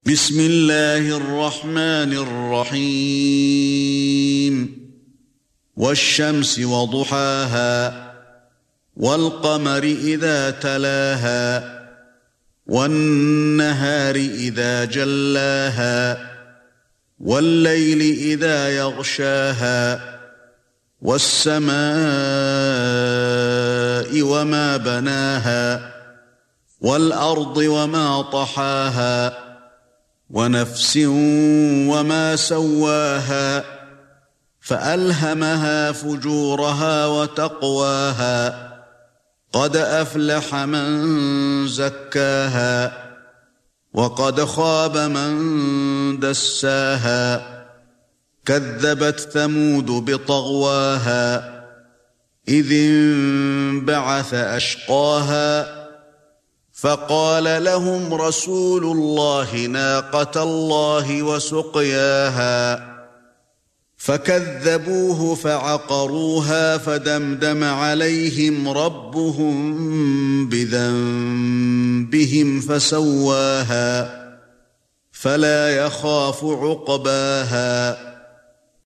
بسم الله الرحمن الرحيم والشمس وضحاها والقمر إذا تلاها والنهار إذا جلاها والليل إذا يغشاها والسماء وما بناها والأرض وما طحاها ونفس وما سواها فألهمها فجورها وتقواها قد أفلح من زكاها وقد خاب من دساها كذبت ثمود بطغواها إذ انبعث أشقاها فقال لهم رسول الله ناقة الله وسقياها فكذبوه فعقروها فدمدم عليهم ربهم بذنبهم فسواها فلا يخاف عقباها